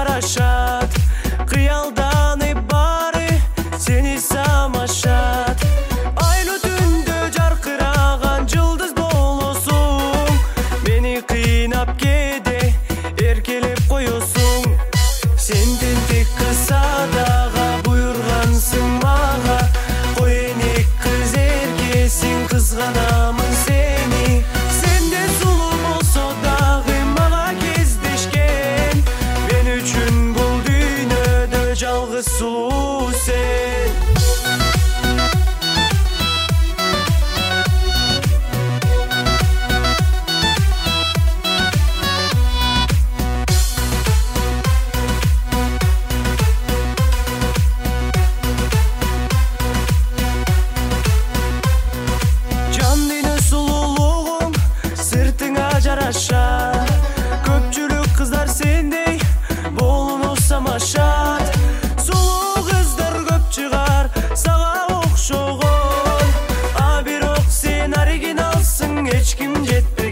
жарашат, кыялданып бары сени самашат. Айлы түндө жаркыраган жылдыз болосуң, мени кыйнап кээде эркелеп коесуң. Сен тентек кысадага буйргансың мага, койнек кыз эркесиң, кызганамын сени. Сенден сулуу болсо дагы мага кездешкен, мен үчүн бул дүйнөдө жалгыз сулуу сен. Көпчүлүк кыздар сендей болууну самашат, сулуу кыздар көп чыгар сага окшогон, а бирок сен оригиналсың, эч ким жетпес.